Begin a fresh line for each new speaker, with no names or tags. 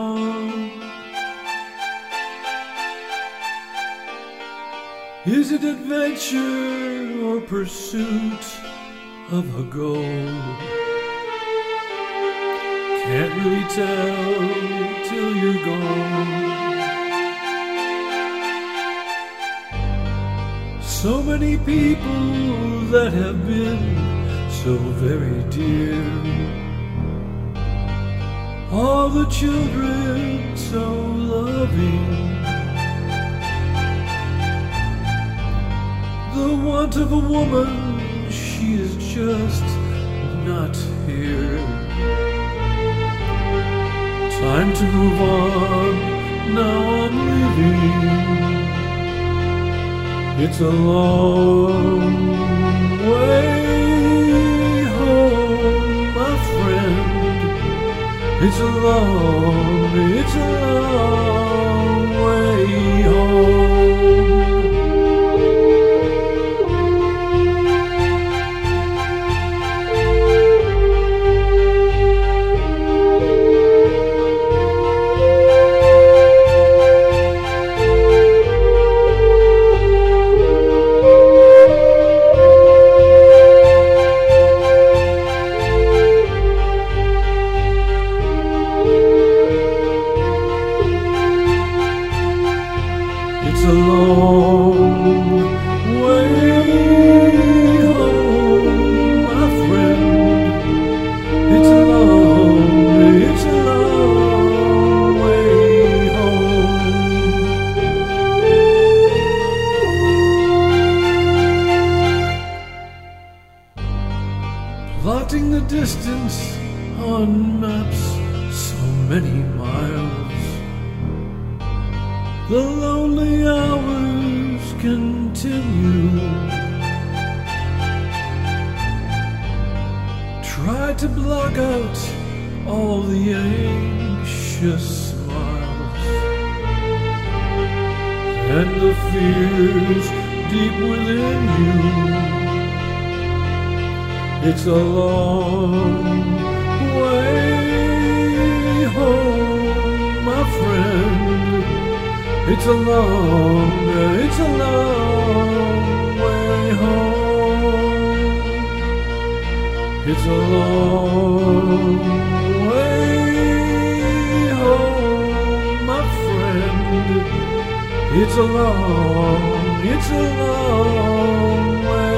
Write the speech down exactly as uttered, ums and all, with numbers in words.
wrong? Is it adventure or pursuit of a goal? Can't really tell till you're gone. So many people that have been so very dear. All the children so loving. The want of a woman, she is just not here. Time to move on, now I'm leaving. It's a long way home, my friend. It's a long, it's a long way home. It's a long way home, my friend. It's a long, it's a long way home. Plotting the distance on maps, so many miles. The lonely hours continue. Try to block out all the anxious smiles and the fears deep within you. It's a long way home, my friend. It's a long, it's a long way home. It's a long way home, my friend. It's a long, it's a long way